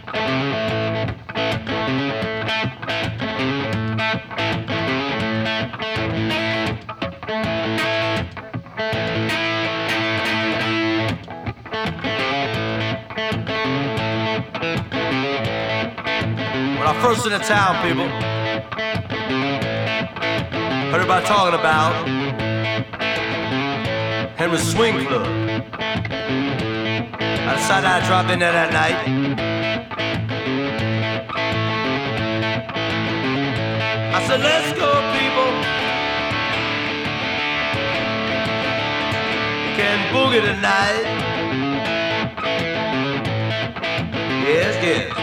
When I first in the town, people, heard everybody talking about Henry's Swing Club. I decided I'd drop in there that night. I said, let's go, people. We can boogie tonight. Yes, yes.